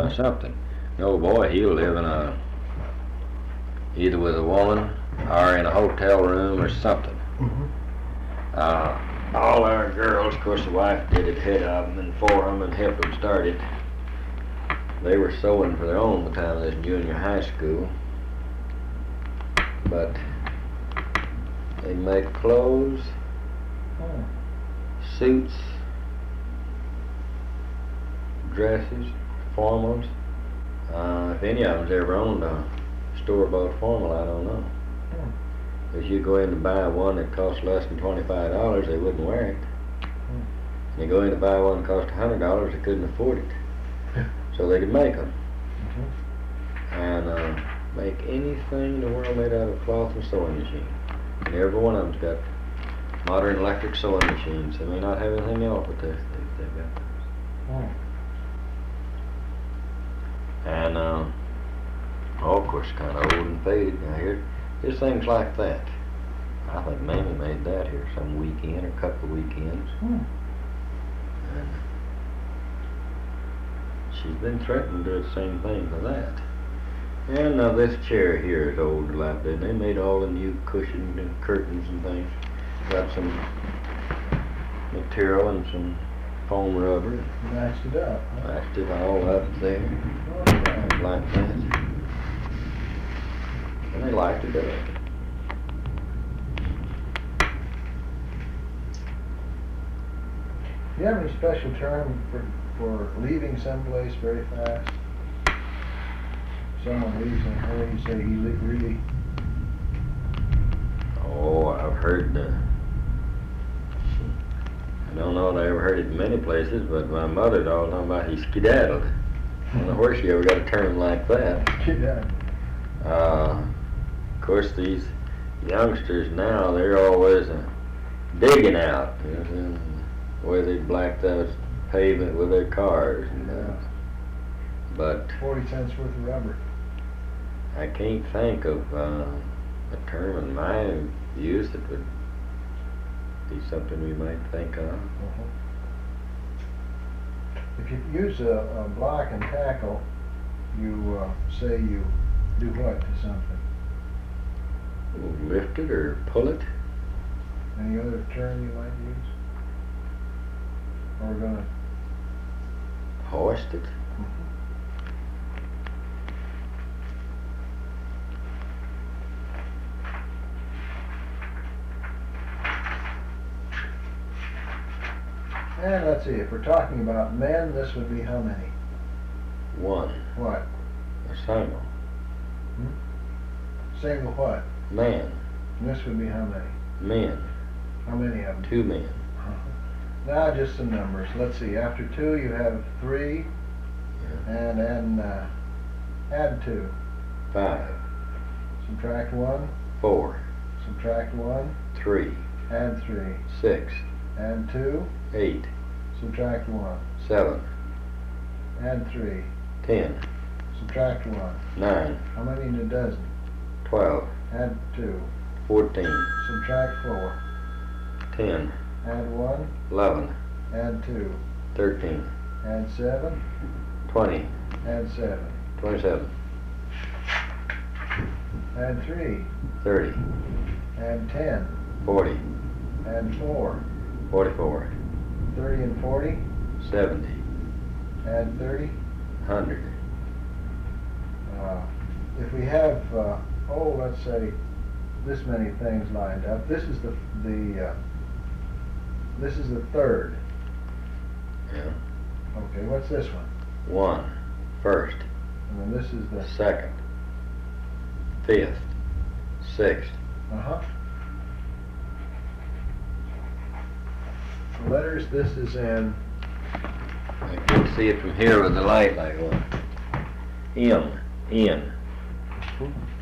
something. The old boy, he'll live in either with a woman or in a hotel room or something. All our girls, of course the wife did it, head of them and for them and helped them start it. They were sewing for their own by the time they was in junior high school. But they make clothes, suits, dresses, formals. If any of them's ever owned a store-bought formal, I don't know. If you go in to buy one that costs less than $25, they wouldn't wear it. And you go in to buy one that costs $100, they couldn't afford it. So they could make them. And make anything in the world made out of cloth and sewing machine. And every one of them's got modern electric sewing machines. They may not have anything else, but they've got those. And of course, kind of old and faded. Now here's things like that. I think Mamie made that here some weekend or a couple of weekends. And she's been threatening to do the same thing for that. And this chair here is old and dilapidated. They made all the new cushions and curtains and things. Got some material and some foam rubber. Matched it up. Matched it all up there. Like that. And they like to do it. Do you have any special term for leaving someplace very fast? Someone leaves in a hurry, you say he really... Oh, I've heard, I don't know if I ever heard it in many places, but my mother's all talking about he skedaddled. I don't know where she ever got a term like that. Skedaddled. Of course, these youngsters now, they're always digging out, you know, where they black the pavement with their cars. And, but 40 cents worth of rubber. I can't think of a term in my use that would be something we might think of. If you use a block and tackle, you say you do what to something? Lift it or pull it. Any other term you might use? Or we're gonna hoist it. And let's see, if we're talking about men, this would be how many? One. What? A single. Single what? Man. And this would be how many? Men. How many of them? 2 men. Now just some numbers. Let's see, after 2 you have 3, and then add 2. 5. Subtract 1. 4. Subtract 1. 3. Add 3. 6. Add 2. 8. Subtract 1. 7. Add 3. 10. Subtract 1. 9. How many in a dozen? 12. Add 2. 14. Subtract 4. 10. Add 1. 11. Add 2. 13. Add 7. 20. Add 7. 27. Add 3. 30. Add 10. 40. Add 4. 44. 30 and 40. 70. Add 30. 100. If we have, let's say, this many things lined up, this is the third. Yeah. Okay, what's this one? 1. First. And then this is the... Second. 5th. 6th. Letters, this is in... I can see it from here with the light like one. M. N.